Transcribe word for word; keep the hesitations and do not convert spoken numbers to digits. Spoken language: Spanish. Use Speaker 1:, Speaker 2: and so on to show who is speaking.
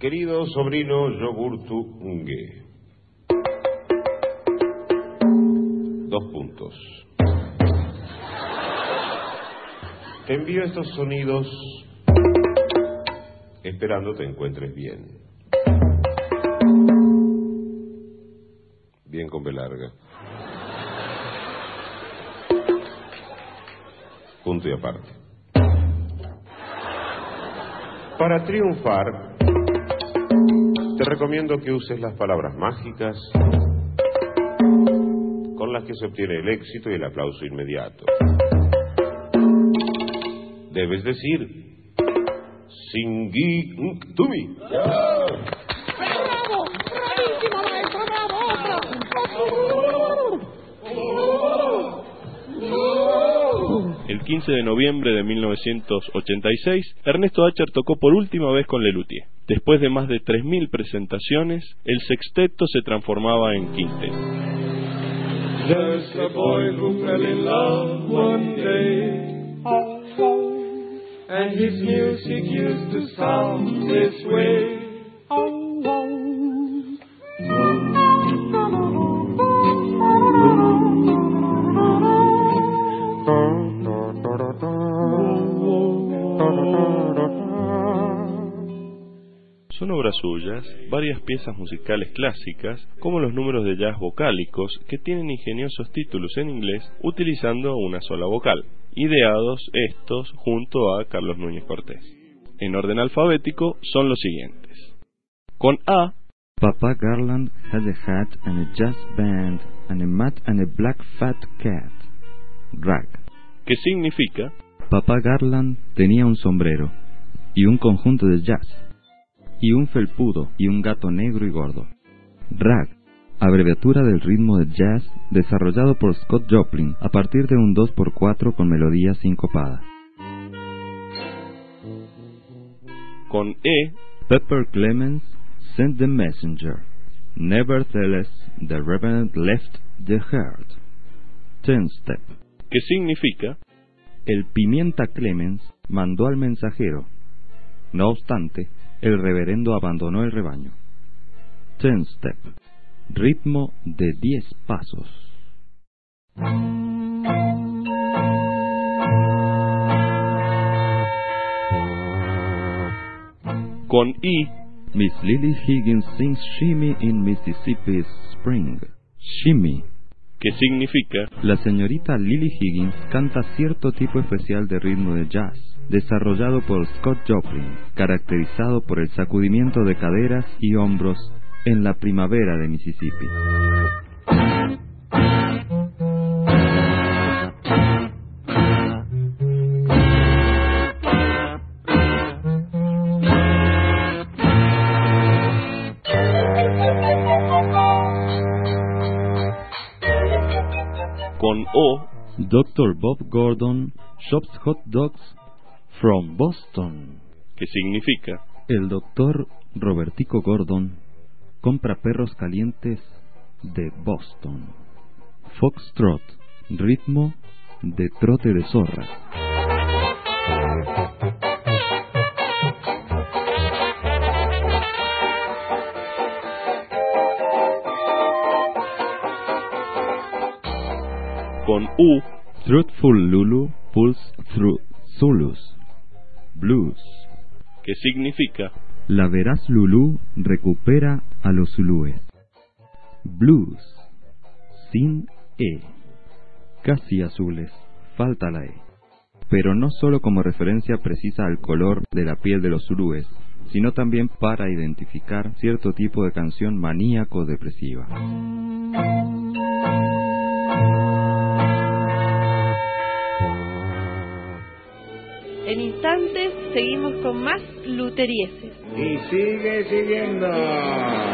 Speaker 1: Querido sobrino Yogurtu Ngue. Dos puntos. Te envío estos sonidos esperando te encuentres bien. Bien con B larga. Punto y aparte. Para triunfar, te recomiendo que uses las palabras mágicas con las que se obtiene el éxito y el aplauso inmediato. Debes decir Singui Tumi.
Speaker 2: ¡Bravo! ¡Bravísimo, maestro! ¡Bravo!
Speaker 3: El quince de noviembre de mil novecientos ochenta y seis, Ernesto Acher tocó por última vez con Lelutier. Después de más de tres mil presentaciones, el sexteto se transformaba en quinteto.
Speaker 4: There's a boy who fell in love one day, and his music used to sound this way.
Speaker 3: Son obras suyas varias piezas musicales clásicas, como los números de jazz vocálicos, que tienen ingeniosos títulos en inglés utilizando una sola vocal, ideados estos junto a Carlos Núñez Cortés. En orden alfabético son los siguientes. Con A,
Speaker 5: Papa Garland had a hat and a jazz band and a mat and a black fat cat. Rag.
Speaker 3: Que significa:
Speaker 5: Papa Garland tenía un sombrero y un conjunto de jazz, y un felpudo y un gato negro y gordo. Rag, abreviatura del ritmo de jazz desarrollado por Scott Joplin a partir de un dos por cuatro con melodía sincopada.
Speaker 3: Con E,
Speaker 5: Pepper Clemens sent the messenger. Nevertheless, the Reverend left the herd. Ten step.
Speaker 3: Que significa:
Speaker 5: el Pimienta Clemens mandó al mensajero. No obstante, el reverendo abandonó el rebaño. Ten step. Ritmo de diez pasos.
Speaker 3: Con I,
Speaker 5: Miss Lily Higgins sings Shimmy in Mississippi's Spring. Shimmy.
Speaker 3: Que significa:
Speaker 5: la señorita Lily Higgins canta cierto tipo especial de ritmo de jazz, desarrollado por Scott Joplin, caracterizado por el sacudimiento de caderas y hombros en la primavera de Mississippi.
Speaker 3: Con O,
Speaker 5: doctor Bob Gordon shops hot dogs from Boston.
Speaker 3: Que significa:
Speaker 5: el doctor Robertico Gordon compra perros calientes de Boston. Foxtrot, ritmo de trote de zorra.
Speaker 3: Con U,
Speaker 5: Truthful Lulu pulls through Zulus. Blues.
Speaker 3: Que significa:
Speaker 5: la veraz Lulú recupera a los zulúes. Blues. Sin E. Casi azules. Falta la E. Pero no solo como referencia precisa al color de la piel de los zulúes, sino también para identificar cierto tipo de canción maníaco-depresiva.
Speaker 6: En instantes seguimos con más luterieses.
Speaker 2: Y sigue siguiendo.